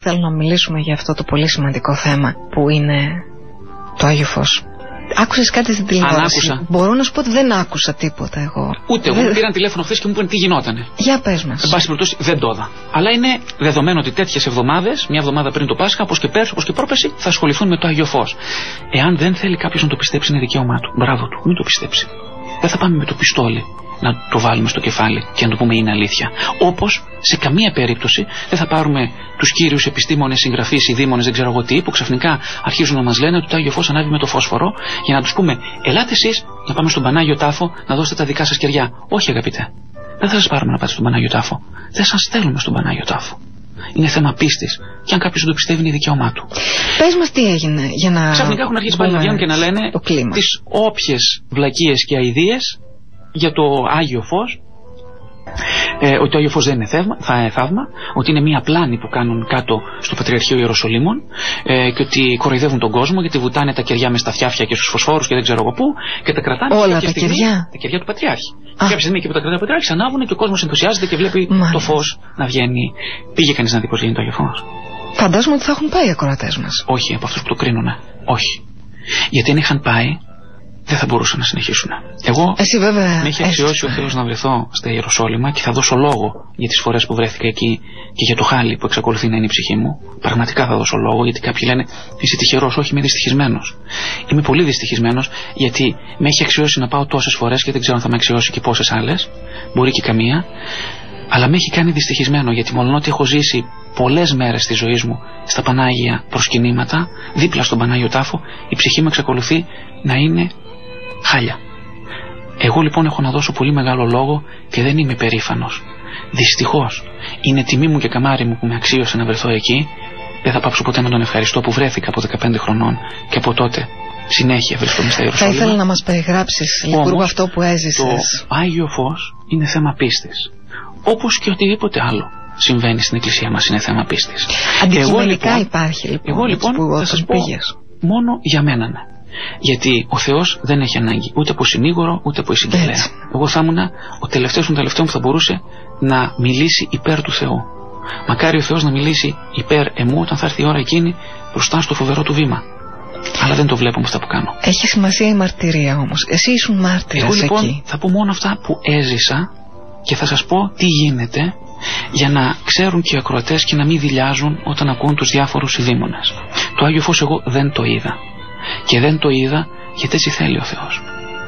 θέλω να μιλήσουμε για αυτό το πολύ σημαντικό θέμα που είναι το Άγιο Φως. Άκουσες κάτι στην τηλεόραση? Αν άκουσα. Μπορώ να σου πω ότι δεν άκουσα τίποτα εγώ. Ούτε εγώ. Μου πήραν τηλέφωνο χθες και μου είπαν τι γινότανε. Για πες μας. Εν πάση περιπτώσει δεν το είδα. Αλλά είναι δεδομένο ότι τέτοιες εβδομάδες, μια εβδομάδα πριν το Πάσχα, όπως και πέρσι, όπως και πρόπερσι, θα ασχοληθούν με το Άγιο Φως. Εάν δεν θέλει κάποιος να το πιστέψει, είναι δικαίωμά του. Μπράβο του. Μην το πιστέψει. Δεν θα πάμε με το πιστόλι να το βάλουμε στο κεφάλι και να το πούμε είναι αλήθεια. Όπως σε καμία περίπτωση δεν θα πάρουμε τους κύριους επιστήμονες, συγγραφείς, οι δήμονες, δεν ξέρω εγώ τι, που ξαφνικά αρχίζουν να μας λένε ότι το Άγιο Φως ανάβει με το φόσφορο, για να τους πούμε ελάτε εσείς να πάμε στον Πανάγιο Τάφο να δώσετε τα δικά σας κεριά. Όχι αγαπητέ. Δεν θα σας πάρουμε να πάτε στον Πανάγιο Τάφο. Δεν σας στέλνουμε στον Πανάγιο Τάφο. Είναι θέμα πίστης. Και αν κάποιος δεν το πιστεύει, είναι δικαίωμά του. Πες μας τι έγινε για να. Ξαφνικά έχουν αρχίσει πάλι να βγαίνουν και να λένε τις όποιες βλακίες και αηδίες για το Άγιο Φως. Ότι το Άγιο Φως δεν είναι θαύμα, ότι είναι μία πλάνη που κάνουν κάτω στο Πατριαρχείο Ιεροσολύμων και ότι κοροϊδεύουν τον κόσμο γιατί βουτάνε τα κεριά με στα φτιάφια και στους φωσφόρους και δεν ξέρω εγώ πού και τα κρατάνε. Όλα τα κεριά. Τα κεριά του Πατριάρχη. Κάποια στιγμή και που τα κρατάει ο Πατριάρχης ανάβουν και ο κόσμος ενθουσιάζεται και βλέπει το φως να βγαίνει. Πήγε κανείς να δει πώς γίνει το Άγιο Φως? Φαντάζομαι ότι θα έχουν πάει οι ακροατές μας. Όχι, από αυτούς που το κρίνουνε. Όχι. Γιατί αν είχαν πάει, δεν θα μπορούσαν να συνεχίσουν. Εγώ με έχει αξιώσει ο Θεός να βρεθώ στα Ιεροσόλυμα και θα δώσω λόγο για τις φορές που βρέθηκα εκεί και για το χάλι που εξακολουθεί να είναι η ψυχή μου. Πραγματικά θα δώσω λόγο, γιατί κάποιοι λένε είσαι τυχερός. Όχι, είμαι δυστυχισμένος. Είμαι πολύ δυστυχισμένος, γιατί με έχει αξιώσει να πάω τόσες φορές και δεν ξέρω αν θα με αξιώσει και πόσες άλλες. Μπορεί και καμία. Αλλά με έχει κάνει δυστυχισμένο, γιατί μολονότι έχω ζήσει πολλές μέρες της ζωής μου στα Πανάγια προσκυνήματα, δίπλα στον Πανάγιο Τάφο, η ψυχή μου εξακολουθεί να είναι χάλια. Εγώ λοιπόν έχω να δώσω πολύ μεγάλο λόγο και δεν είμαι περήφανος. Δυστυχώς είναι τιμή μου και καμάρι μου που με αξίωσε να βρεθώ εκεί. Δεν θα πάψω ποτέ να τον ευχαριστώ που βρέθηκα από 15 χρονών και από τότε συνέχεια βρίσκομαι στα Ιεροσόλυμα. Θα ήθελα να μας περιγράψεις λίγο αυτό που έζησες. Το Άγιο Φως είναι θέμα πίστης. Όπως και οτιδήποτε άλλο συμβαίνει στην Εκκλησία μας είναι θέμα πίστης. Αντικειμενικά υπάρχει λοιπόν. Εγώ λοιπόν θα σας πω μόνο για μένα ναι. Γιατί ο Θεός δεν έχει ανάγκη ούτε από συνήγορο ούτε από εισαγγελέα. Εγώ θα ήμουν ο τελευταίος των τελευταίων που θα μπορούσε να μιλήσει υπέρ του Θεού. Μακάρι ο Θεός να μιλήσει υπέρ εμού όταν θα έρθει η ώρα εκείνη μπροστά στο φοβερό του βήμα. Αλλά δεν το βλέπω με αυτά που κάνω. Έχει σημασία η μαρτυρία όμως. Εσύ ήσουν μάρτυρας. Εγώ λοιπόν εκεί. θα πω μόνο αυτά που έζησα και θα σας πω τι γίνεται, για να ξέρουν και οι ακροατές και να μην δειλιάζουν όταν ακούν τους διάφορους ειδήμονες. Το Άγιο Φως εγώ δεν το είδα. Και δεν το είδα γιατί έτσι θέλει ο Θεός.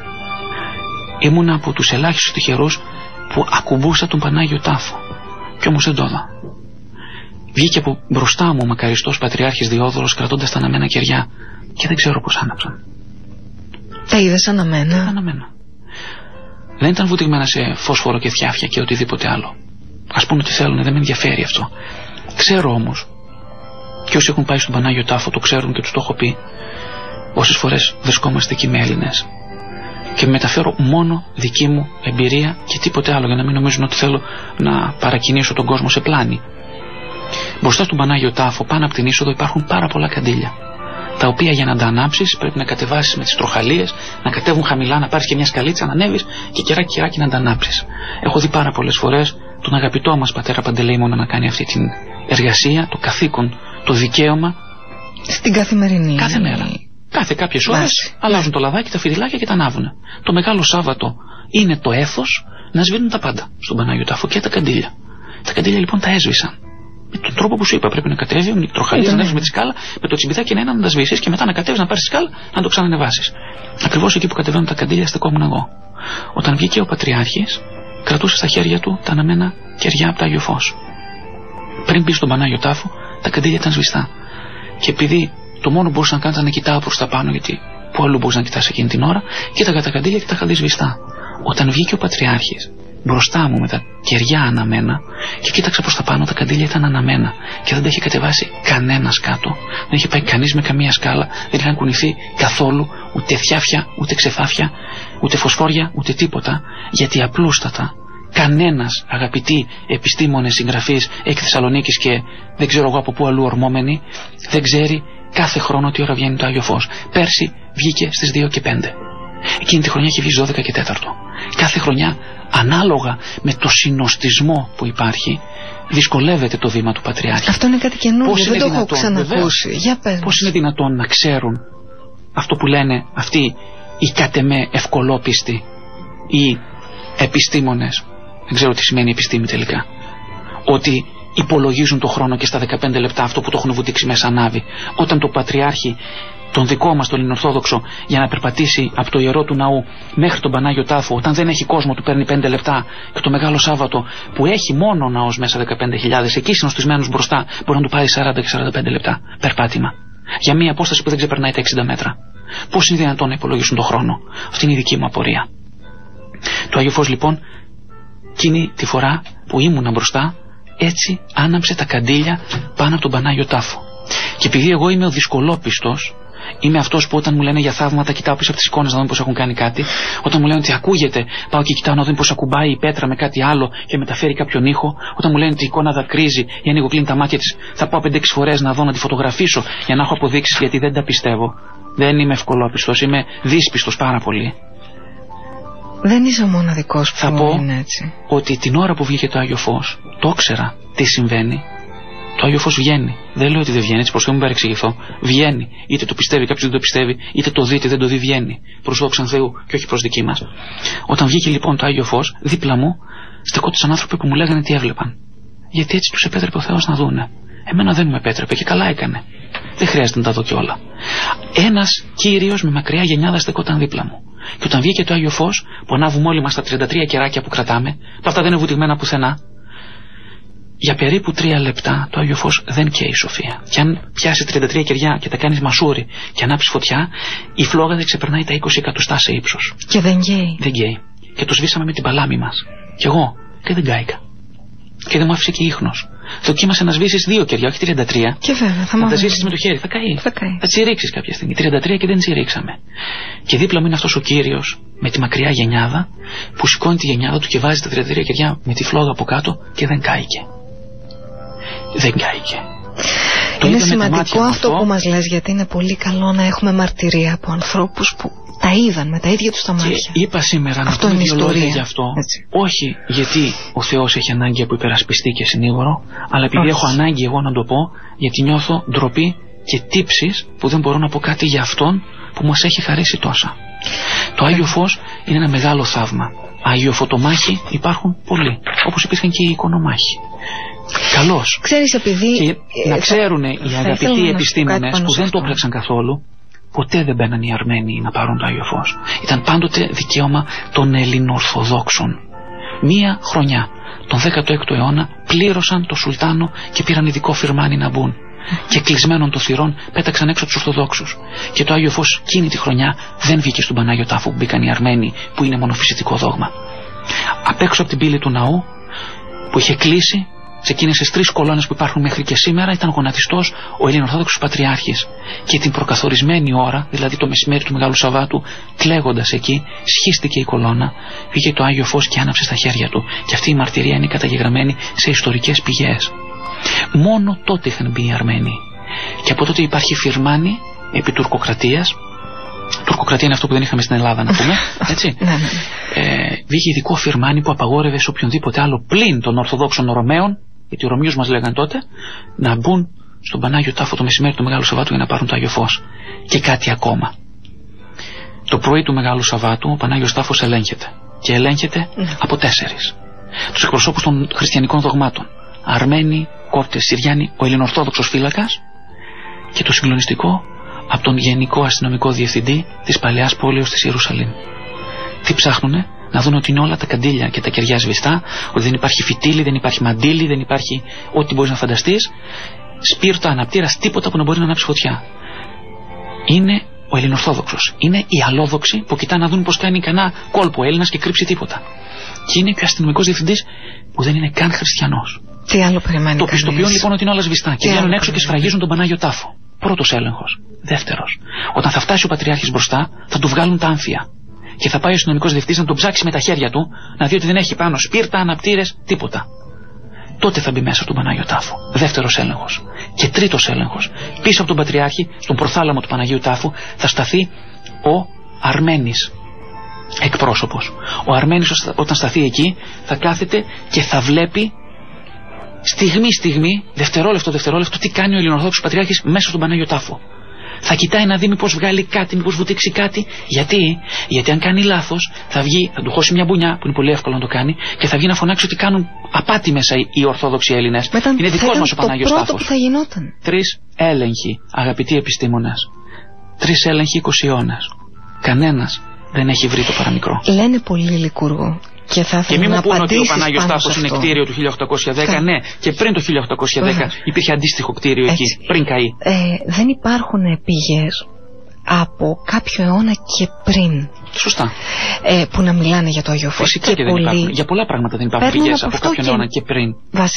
Ήμουν από τους ελάχιστους τυχερούς που ακουμπούσα τον Πανάγιο Τάφο. Κι όμως δεν το είδα. Βγήκε από μπροστά μου ο μακαριστός Πατριάρχης Διόδωρος κρατώντας τα αναμένα κεριά και δεν ξέρω πώς άναψαν. Τα είδες αναμένα? Αναμένα. Δεν ήταν βουτυγμένα σε φόσφορο και φτιάφια και οτιδήποτε άλλο. Ας πούνε ότι θέλουν, δεν με ενδιαφέρει αυτό. Ξέρω όμως, και όσοι έχουν πάει στον Πανάγιο Τάφο το ξέρουν και τους το έχω πει, όσες φορές βρισκόμαστε εκεί με Έλληνες. Και μεταφέρω μόνο δική μου εμπειρία και τίποτε άλλο, για να μην νομίζουν ότι θέλω να παρακινήσω τον κόσμο σε πλάνη. Μπροστά στον Πανάγιο Τάφο, πάνω από την είσοδο, υπάρχουν πάρα πολλά καντήλια. Τα οποία για να τα ανάψεις πρέπει να κατεβάσεις με τις τροχαλίες, να κατέβουν χαμηλά, να πάρεις και μια σκαλίτσα, να ανέβεις και κεράκι να τα ανάψεις. Έχω δει πάρα πολλές φορές τον αγαπητό μας πατέρα Παντελεήμονα να κάνει αυτή την εργασία, το καθήκον, το δικαίωμα. Στην καθημερινή. Κάθε μέρα. Κάθε κάποιες ώρες αλλάζουν το λαδάκι, τα φιδιλάκια και τα ανάβουν. Το Μεγάλο Σάββατο είναι το έθος να σβήνουν τα πάντα στον Πανάγιο Τάφο και τα καντήλια. Τα καντήλια λοιπόν τα έσβησαν. Με τον τρόπο που σου είπα, πρέπει να κατέβει, με τροχαλίες να ανέβεις με τη σκάλα, με το τσιμπιδάκι να τα σβήσεις και μετά να κατέβεις να πάρεις τη σκάλα να το ξανανεβάσεις. Ακριβώς εκεί που κατεβαίνουν τα καντήλια στεκόμουν εγώ. Όταν βγήκε ο Πατριάρχης, κρατούσε στα χέρια του τα αναμένα κεριά από το Άγιο Φως. Πριν μπει στον Πανάγιο Τάφο, τα καντήλια ήταν σβηστά. Και επειδή το μόνο που μπορούσα να κάνω ήταν να κοιτάω προς τα πάνω, γιατί πού αλλού μπορούσα να κοιτάς εκείνη την ώρα, κοίταγα τα καντήλια και τα είχα δει σβηστά. Όταν βγήκε ο Πατριάρχης μπροστά μου με τα κεριά αναμένα και κοίταξα προς τα πάνω, τα καντήλια ήταν αναμένα και δεν τα είχε κατεβάσει κανένας κάτω. Δεν είχε πάει κανείς με καμία σκάλα, δεν είχαν κουνηθεί καθόλου ούτε φτιάφια, ούτε ξεφάφια, ούτε φωσφόρια, ούτε τίποτα, γιατί απλούστατα κανένας, αγαπητοί επιστήμονες, συγγραφείς εκ Θεσσαλονίκης και δεν ξέρω εγώ από πού αλλού ορμόμενοι, δεν ξέρει κάθε χρόνο τι ώρα βγαίνει το Άγιο Φως. Πέρσι βγήκε στις 2:05. Εκείνη τη χρονιά έχει βγει 12 και 4. Κάθε χρονιά, ανάλογα με το συνοστισμό που υπάρχει, δυσκολεύεται το βήμα του Πατριάρχη. Αυτό είναι κάτι καινούργιο, δεν το έχω ξανακούσει. Για πες. Πώς είναι δυνατόν να ξέρουν αυτό που λένε αυτοί οι κατ' εμέ ευκολόπιστοι ή επιστήμονες, δεν ξέρω τι σημαίνει επιστήμη τελικά, ότι υπολογίζουν το χρόνο και στα 15 λεπτά αυτό που το έχουν βουτήξει μέσα ανάβει, όταν το Πατριάρχη, τον δικό μας τον Ελληνοορθόδοξο, για να περπατήσει από το ιερό του ναού μέχρι τον Πανάγιο Τάφο, όταν δεν έχει κόσμο του παίρνει 5 λεπτά, και το Μεγάλο Σάββατο που έχει μόνο ο ναός μέσα 15.000, εκεί συνοστισμένους μπροστά, μπορεί να του πάρει 40 και 45 λεπτά περπάτημα. Για μια απόσταση που δεν ξεπερνάει τα 60 μέτρα. Πώς είναι δυνατόν να υπολογίσουν τον χρόνο? Αυτή είναι η δική μου απορία. Το Άγιο Φως λοιπόν, εκείνη τη φορά που ήμουνα μπροστά, έτσι άναψε τα καντήλια πάνω από τον Πανάγιο Τάφο. Και επειδή εγώ είμαι ο δυσκολόπιστος, είμαι αυτός που όταν μου λένε για θαύματα κοιτάω πίσω από τις εικόνες να δω πως έχουν κάνει κάτι. Όταν μου λένε ότι ακούγεται, πάω και κοιτάω να δω πως ακουμπάει η πέτρα με κάτι άλλο και μεταφέρει κάποιον ήχο. Όταν μου λένε ότι η εικόνα δακρύζει ή ανοίγω κλείνει τα μάτια της, θα πάω 5-6 φορές να δω, να τη φωτογραφίσω για να έχω αποδείξεις, γιατί δεν τα πιστεύω. Δεν είμαι ευκολόπιστος, είμαι δύσπιστος πάρα πολύ. Δεν είσαι ο μοναδικός που θα πω είναι έτσι. Ότι την ώρα που βγήκε το Άγιο Φως, το ήξερα τι συμβαίνει. Το Άγιο Φως βγαίνει. Δεν λέω ότι δεν βγαίνει, έτσι προς το μην παρεξηγηθώ. Βγαίνει. Είτε το πιστεύει κάποιος δεν το πιστεύει, είτε το δει είτε δεν το δει, βγαίνει. Προς δόξαν Θεού και όχι προς δική μας. Όταν βγήκε λοιπόν το Άγιο Φως, δίπλα μου στεκόντουσαν άνθρωποι που μου λέγανε τι έβλεπαν. Γιατί έτσι τους επέτρεπε ο Θεός να δούνε. Εμένα δεν μου επέτρεπε και καλά έκανε. Δεν χρειάζεται να τα δω κιόλα. Ένας κύριος με μακριά γενιάδα στεκόταν δίπλα μου. Και όταν βγήκε το Άγιο Φως, που ανάβουμε όλοι μας τα 33 κεράκια που κρατάμε, που αυτά δεν είναι βουτυγμένα πουθενά, για περίπου 3 λεπτά το Άγιο Φως δεν καίει η σοφία. Και αν πιάσει 33 κεριά και τα κάνεις μασούρι και ανάψει φωτιά, η φλόγα δεν ξεπερνάει τα 20 εκατοστά σε ύψος. Και δεν καίει. Δεν καίει. Και το σβήσαμε με την παλάμη μας. Κι εγώ. Και δεν κάηκα. Και δεν μου άφησε και ίχνος. Δοκίμασε να σβήσεις 2 κεριά, όχι 33. Και βέβαια, θα τα σβήσεις με το χέρι. Θα καεί. Θα τσιρίξεις κάποια στιγμή. 33 και δεν τσιρίξαμε. Και δίπλα μου είναι αυτός ο κύριος με τη μακριά γενιάδα που σηκώνει τη γενιάδα του και βάζει τα 33 κεριά με τη φλόγα από κάτω και δεν κάηκε. Δεν κάηκε. Είναι σημαντικό αυτό που μας λες, γιατί είναι πολύ καλό να έχουμε μαρτυρία από ανθρώπους που τα είδαν με τα ίδια τους τα μάτια. Και είπα σήμερα να πούμε δύο λόγια γι' αυτό. Έτσι. Όχι γιατί ο Θεός έχει ανάγκη από υπερασπιστή και συνήγορο, αλλά επειδή έχω ανάγκη εγώ να το πω, γιατί νιώθω ντροπή και τύψεις που δεν μπορώ να πω κάτι για αυτόν που μας έχει χαρίσει τόσα. Το Άγιο Φως είναι ένα μεγάλο θαύμα. Αγιοφωτομάχοι υπάρχουν πολλοί, όπως υπήρχαν και οι εικονομάχοι. Καλώς. Ξέρεις, επειδή και να ξέρουν οι αγαπητοί επιστήμονες που δεν το έπλεξαν καθόλου, ποτέ δεν μπαίναν οι Αρμένοι να πάρουν το Άγιο Φως. Ήταν πάντοτε δικαίωμα των Ελληνοορθοδόξων. Μία χρονιά, τον 16ο αιώνα, πλήρωσαν το Σουλτάνο και πήραν ειδικό φιρμάνι να μπουν. Και κλεισμένων των θυρών πέταξαν έξω τους Ορθοδόξους. Και το Άγιο Φως εκείνη τη χρονιά δεν βγήκε στον Πανάγιο Τάφο που μπήκαν οι Αρμένοι, που είναι μονοφυσιτικό δόγμα. Απ' έξω από την πύλη του ναού, που είχε κλείσει, σε εκείνες τις 3 κολόνες που υπάρχουν μέχρι και σήμερα, ήταν γονατιστός ο Ελληνοορθόδοξος Πατριάρχης. Και την προκαθορισμένη ώρα, δηλαδή το μεσημέρι του Μεγάλου Σαββάτου, κλαίγοντας εκεί, σχίστηκε η κολόνα, βγήκε το Άγιο Φως και άναψε στα χέρια του. Και αυτή η μαρτυρία είναι καταγεγραμμένη σε ιστορικές πηγές. Μόνο τότε είχαν μπει οι Αρμένοι. Και από τότε υπάρχει φιρμάνι επί τουρκοκρατίας. Τουρκοκρατία είναι αυτό που δεν είχαμε στην Ελλάδα, να πούμε. Έτσι. Βγήκε ειδικό φιρμάνι που απαγόρευε σε οποιονδήποτε άλλο πλην των Ορθοδόξων Ρωμαίων, γιατί οι Ρωμίους μας λέγαν τότε, να μπουν στον Πανάγιο Τάφο το μεσημέρι του Μεγάλου Σαββάτου για να πάρουν το Άγιο Φως. Και κάτι ακόμα. Το πρωί του Μεγάλου Σαββάτου ο Πανάγιος Τάφος ελέγχεται. Και ελέγχεται από 4. Τους εκπροσώπους των χριστιανικών δογμάτων. Αρμένοι, Κόπτες, Συριάνοι, ο Ελληνοορθόδοξος φύλακας και το συγκλονιστικό από τον Γενικό Αστυνομικό Διευθυντή της Παλαιάς Πόλεως της Ιερουσαλήμ. Τι ψάχνουνε? Να δουν ότι είναι όλα τα καντήλια και τα κεριά σβηστά, ότι δεν υπάρχει φυτίλι, δεν υπάρχει μαντίλι, δεν υπάρχει ό,τι μπορείς να φανταστείς, σπίρτα, αναπτήρας, τίποτα που να μπορεί να ανάψει φωτιά. Είναι ο Ελληνοορθόδοξος. Είναι οι αλλόδοξοι που κοιτάνε να δουν πως κάνει κανένα κόλπο Έλληνας και κρύψει τίποτα. Και είναι και ο αστυνομικός διευθυντής που δεν είναι καν χριστιανός. Τι άλλο περιμένει? Το πιστοποιούν λοιπόν ότι είναι όλα σβηστά και βγαίνουν έξω και σφραγίζουν τον Πανάγιο Τάφο. Πρώτος έλεγχος. Δεύτερος. Όταν θα φτάσει ο Πατριάρχης μπροστά, θα του βγάλουν τα άμφια. Και θα πάει ο αστυνομικός διευθυντής να τον ψάξει με τα χέρια του, να δει ότι δεν έχει πάνω σπίρτα, αναπτήρες, τίποτα. Τότε θα μπει μέσα στον Πανάγιο Τάφο. Δεύτερος έλεγχος. Και τρίτος έλεγχος. Πίσω από τον Πατριάρχη, στον προθάλαμο του Παναγίου Τάφου, θα σταθεί ο Αρμένης, εκπρόσωπος. Ο Αρμένης όταν σταθεί εκεί θα κάθεται και θα βλέπει στιγμή, δευτερόλεπτο, τι κάνει ο Ελληνοορθόδοξος Πατριάρχης μέσα στον Πανάγιο Τάφο. Θα κοιτάει να δει μήπως βγάλει κάτι, μήπως βουτήξει κάτι. Γιατί αν κάνει λάθος θα βγει, θα του χώσει μια μπουνιά, που είναι πολύ εύκολο να το κάνει, και θα βγει να φωνάξει ότι κάνουν απάτη μέσα οι Ορθόδοξοι Έλληνες. Είναι δικός μας ο Πανάγιος Τάφος. 3 έλεγχοι, αγαπητοί επιστήμονες. 3 έλεγχοι 20 αιώνες. Κανένας δεν έχει βρει το παραμικρό. Λένε πολύ λικούργο. Και μην μου πούνε ότι ο Πανάγιος Τάφος είναι κτίριο του 1810. Ναι, και πριν το 1810 υπήρχε αντίστοιχο κτίριο εκεί, πριν καεί. Δεν υπάρχουν πηγές από κάποιο αιώνα και πριν. Σωστά. Που να μιλάνε για το Άγιο Φως. Φυσικά και δεν υπάρχουν. Για πολλά πράγματα δεν υπάρχουν πηγές από κάποιον αιώνα και πριν.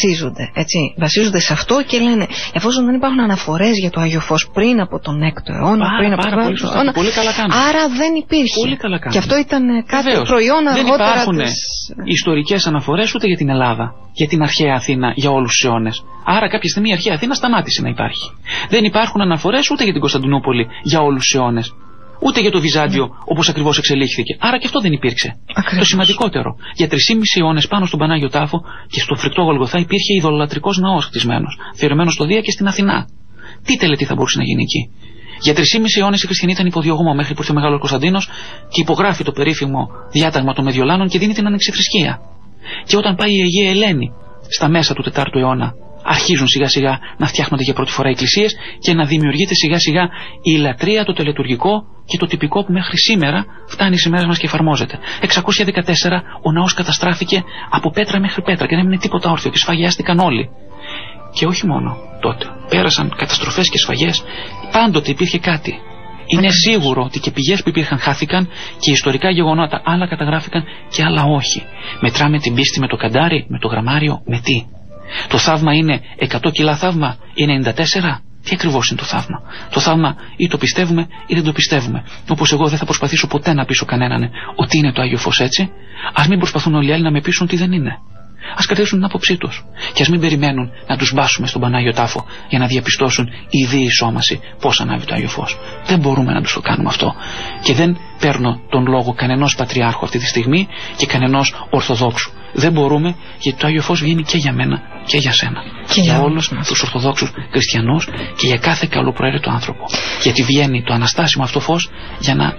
Βασίζονται σε αυτό και λένε, εφόσον δεν υπάρχουν αναφορές για το Άγιο Φως πριν από τον 6ο αιώνα, πριν από τον 7ο αιώνα, άρα δεν υπήρχε. Πολύ καλά κάνουν. Και αυτό ήταν κάτι προϊόν αργότερα. Δεν υπάρχουν ιστορικές αναφορές ούτε για την Ελλάδα, για την αρχαία Αθήνα, για όλους τους αιώνες. Άρα κάποια στιγμή η αρχαία Αθήνα σταμάτησε να υπάρχει. Δεν υπάρχουν αναφορές ούτε για την Κωνσταντινούπολη για όλους τους αιώνες. Ούτε για το Βυζάντιο όπως ακριβώς εξελίχθηκε. Άρα και αυτό δεν υπήρξε. Ακριβώς. Το σημαντικότερο. Για 3,5 αιώνες πάνω στον Πανάγιο Τάφο και στο φρικτό Γολγοθά υπήρχε ειδωλατρικός ναός χτισμένος, αφιερωμένος στο Δία και στην Αθηνά. Τι τελετή θα μπορούσε να γίνει εκεί. Για 3,5 αιώνες οι χριστιανοί ήταν υποδιωγμό μέχρι που ήρθε ο Μεγάλος Κωνσταντίνος και υπογράφει το περίφημο διάταγμα των Μεδιολάνων και δίνει την ανεξιθρησκεία. Και όταν πάει η Αγία Ελένη στα μέσα του 4ου αιώνα, αρχίζουν σιγά σιγά να φτιάχνονται για πρώτη φορά εκκλησίες και να δημιουργείται σιγά σιγά η λατρεία, το τελετουργικό και το τυπικό που μέχρι σήμερα φτάνει στις μέρες μας και εφαρμόζεται. 614 ο ναός καταστράφηκε από πέτρα μέχρι πέτρα και δεν έμεινε τίποτα όρθιο και σφαγιάστηκαν όλοι. Και όχι μόνο τότε. Πέρασαν καταστροφές και σφαγές. Πάντοτε υπήρχε κάτι. Είναι σίγουρο ότι και πηγές που υπήρχαν χάθηκαν και ιστορικά γεγονότα άλλα καταγράφηκαν και άλλα όχι. Μετράμε την πίστη με το καντάρι, με το γραμμάριο, με τι. Το θαύμα είναι 100 κιλά θαύμα, είναι 94. Τι ακριβώς είναι το θαύμα. Το θαύμα ή το πιστεύουμε ή δεν το πιστεύουμε. Όπως εγώ δεν θα προσπαθήσω ποτέ να πείσω κανέναν ότι είναι το Άγιο Φως έτσι, ας μην προσπαθούν όλοι οι άλλοι να με πείσουν ότι δεν είναι. Ας κρατήσουν την άποψή τους και ας μην περιμένουν να τους μπάσουμε στον Πανάγιο Τάφο για να διαπιστώσουν η διεισόμαση πώς ανάβει το Άγιο Φως. Δεν μπορούμε να τους το κάνουμε αυτό. Και δεν παίρνω τον λόγο κανενός πατριάρχου αυτή τη στιγμή και κανενός Ορθοδόξου. Δεν μπορούμε, γιατί το Άγιο Φως βγαίνει και για μένα και για σένα. Και για όλους τους Ορθοδόξους χριστιανούς και για κάθε καλοπροαίρετο άνθρωπο. Γιατί βγαίνει το αναστάσιμο αυτό φως για να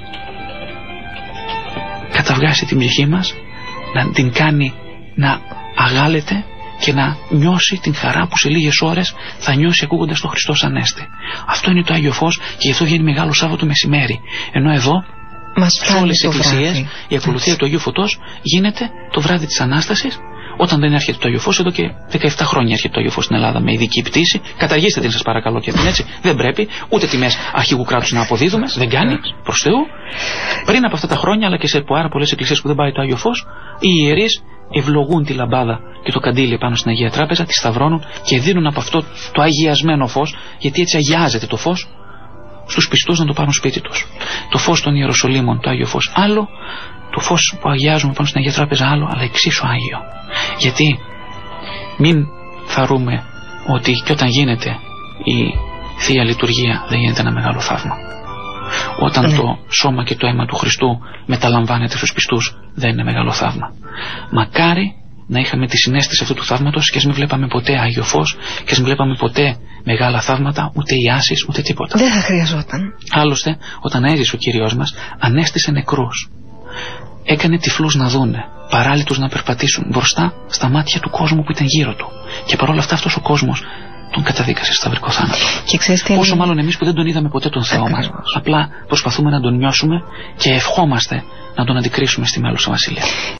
καταβγάσει την ψυχή μας, να την κάνει να αγάλεται και να νιώσει την χαρά που σε λίγες ώρες θα νιώσει ακούγοντας το Χριστός Ανέστη. Αυτό είναι το Άγιο Φως και γι' αυτό βγαίνει Μεγάλο Σάββατο μεσημέρι. Ενώ εδώ σε όλες τις εκκλησίες η ακολουθία του Αγίου Φωτός γίνεται το βράδυ της Ανάστασης, όταν δεν έρχεται το Άγιο Φως. Εδώ και 17 χρόνια έρχεται το Άγιο Φως στην Ελλάδα με ειδική πτήση. Καταργήστε την, σας παρακαλώ, και την έτσι. Δεν πρέπει ούτε τιμές αρχηγού κράτους να αποδίδουμε. Δεν κάνει, προς Θεού. Πριν από αυτά τα χρόνια, αλλά και σε πάρα πολλές εκκλησίες που δεν πάει το Άγιο Φως, οι ιερείς ευλογούν τη λαμπάδα και το καντήλι πάνω στην Αγία Τράπεζα, τη σταυρώνουν και δίνουν από αυτό το αγιασμένο φως, γιατί έτσι αγιάζεται το φως, στους πιστούς να το πάρουν σπίτι τους. Το φως των Ιεροσολύμων, το Άγιο Φως άλλο, το φως που αγιάζουμε πάνω στην Αγία Τράπεζα άλλο, αλλά εξίσου Άγιο. Γιατί μην θαρούμε ότι και όταν γίνεται η Θεία Λειτουργία δεν γίνεται ένα μεγάλο θαύμα. Όταν το σώμα και το αίμα του Χριστού μεταλαμβάνεται στους πιστούς δεν είναι μεγάλο θαύμα. Μακάρι να είχαμε τη συναίσθηση αυτού του θαύματος και ας μην βλέπαμε ποτέ Άγιο Φως και ας μην βλέπαμε ποτέ μεγάλα θαύματα, ούτε ιάσεις, ούτε τίποτα. Δεν θα χρειαζόταν. Άλλωστε, όταν έζησε ο Κύριος μας, ανέστησε νεκρούς. Έκανε τυφλούς να δούνε, παράλυτους να περπατήσουν μπροστά στα μάτια του κόσμου που ήταν γύρω του. Και παρόλα αυτά αυτός ο κόσμος τον καταδίκασε σταυρικό θάνατο. Όσο μάλλον εμείς που δεν τον είδαμε ποτέ τον Θεό μας. Απλά προσπαθούμε να τον νιώσουμε και ευχόμαστε να τον αντικρίσουμε στη μέλουσα βασιλεία.